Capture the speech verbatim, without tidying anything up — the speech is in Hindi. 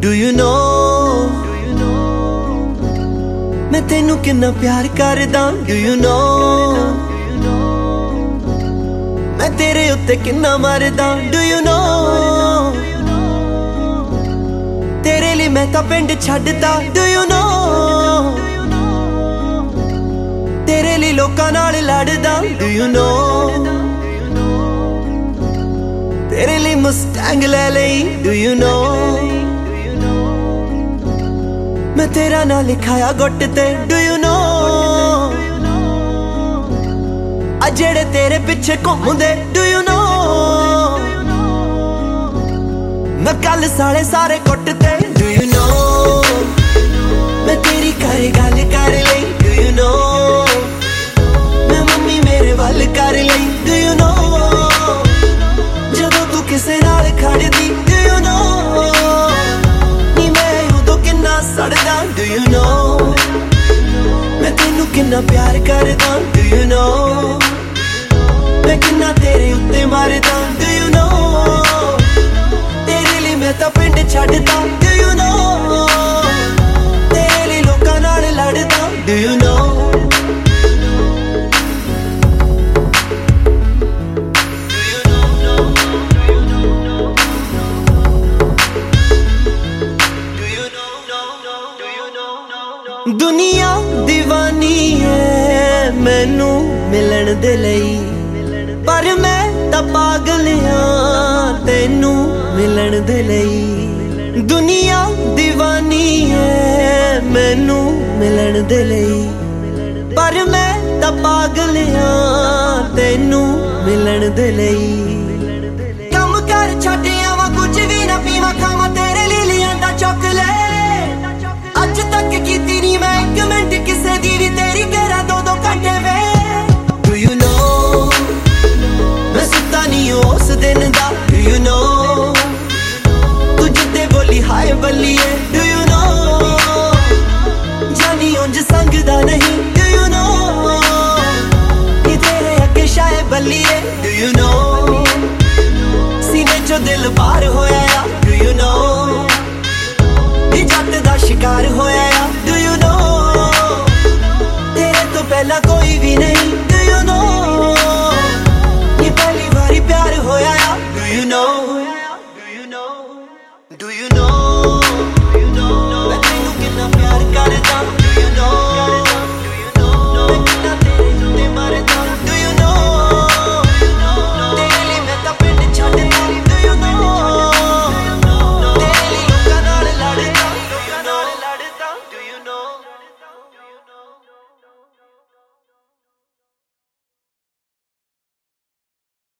Do you know मैं तेनू किन्ना प्यार करदा? Do you know मैं तेरे उत्ते किन्ना मरदा? Do you know तेरे लिए मैं तां पिंड छड्डदा? Do you know तेरे लिए लोकां नाल लड़दा? Do you know तेरे लिए मुस्टैंग ले लई? Do you know मैं तेरा ना लिखाया गुट ते? Do you know आ जेड़े तेरे पिछे घूमदे? Do you know मैं कल साले सारे कुट ते? Do you know मैं तेरी घर गल कर लई? Do you know मैं मम्मी मेरे वल कर लई? Do you know जदों तू किसे नाल खड़दी? Do you know नी मैं उदों किन्ना सड़दा? Do you know मैं तेनू किन्ना प्यार करदा? Do you know मैं किन्ना तेरे उत्ते मरदा? Do you know तेरे लिए मैं तां पिंड छड्डदा? Do you know तेरे लिए लोकां नाल लड़दा? Do you know दुनिया दीवानी है मैनू मिलन दे लई, पर मैं तां पागल हां तेनू मिलन दे लई। दुनिया दीवानी है मैनू मिलन दे लई, पर मैं तां पागल हां तेनू मिलन दे लई। कम कर छड्ड आवां कुछ भी ना पीवां खावां तेरे लिए लिआंदा चॉकलेट, अज तक कीती नी मैं इक मिंट किसे दी भी तेरी करा दो दो घंटे वे। Do you know मैं सुत्ता नी उस दिन दा? Do you know तू जिद्दे बोली हाय बल्लिए? Do you know जानी उंज संग दा नहीं? Do you know नी तेरे अगे शाये बल्लिए? Do you know सीने चो दिल बाहर होया आ? Do you know जट दा शिकार होया आ? Do you know तेरे तो पहला कोई भी नहीं? Do you know ये पहली बारी प्यार होया आ? Do you know Do you know Do you know मैं तेनू किन्ना प्यार करदा? Do you know